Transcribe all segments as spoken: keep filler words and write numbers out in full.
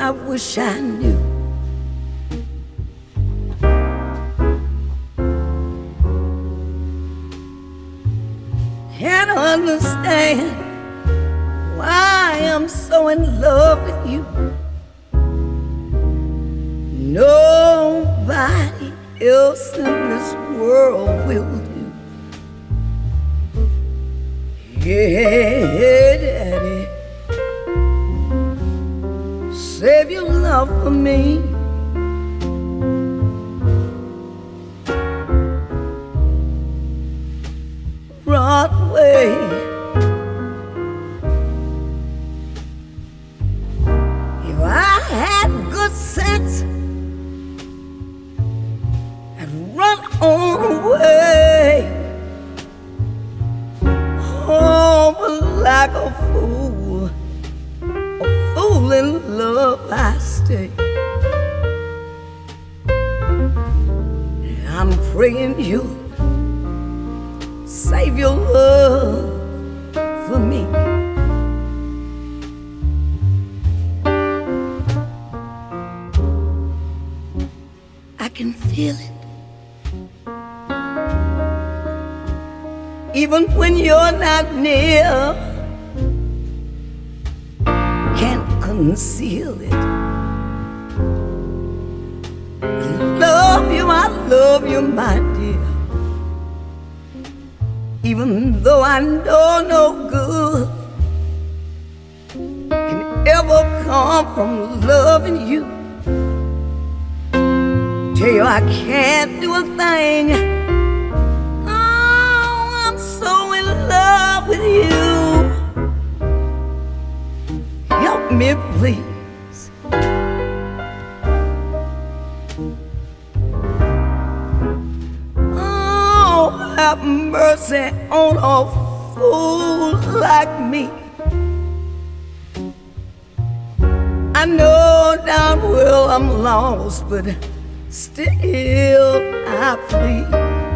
I wish I knew. Can't understand why I'm so in love with you. Nobody else in this world will do. Yeah, Daddy, save your love for me. Broadway, if I had good sense, I'd run on away. Oh, but like a fool, a fool in love I stay. I'm praying you save your love for me. I can feel it even when you're not near. Can't conceal it. I love you, I love you, my dear. Even though I know no good can ever come from loving you. Tell you I can't do a thing. Oh, I'm so in love with you. Help me, please. Oh, have mercy on a fool like me. I know down well I'm lost, but still I plead.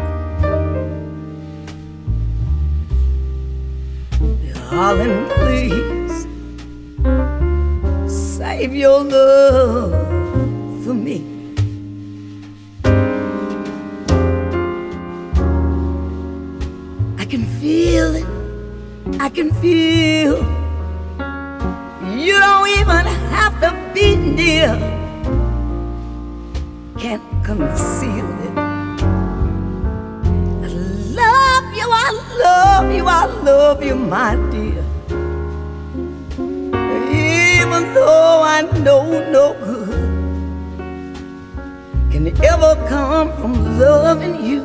Darling, please save your love for me. I can feel it, I can feel. You don't even have to be near. Can't conceal it. I love you, I love you, I love you, my dear. Even though I know no good can ever come from loving you.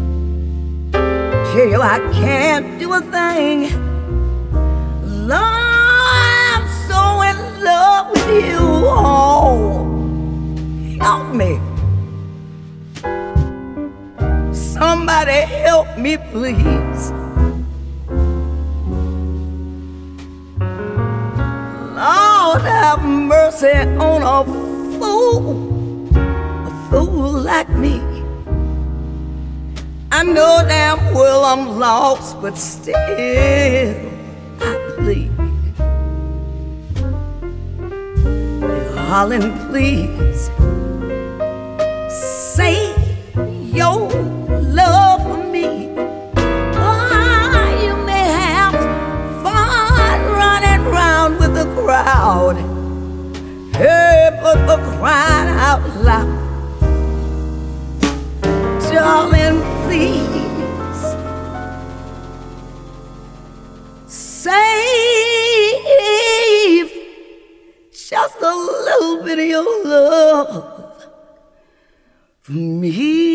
Tell you I can't do a thing. Lord, I'm so in love with you. Oh, help me. Somebody help me, please. Lord, have mercy on a fool, a fool like me. I know damn well I'm lost, but still I plead. Darling, please save your love for me. Why, you may have fun running round with the crowd. Hey, but for crying out loud, darling, please save just a little bit of your love for me.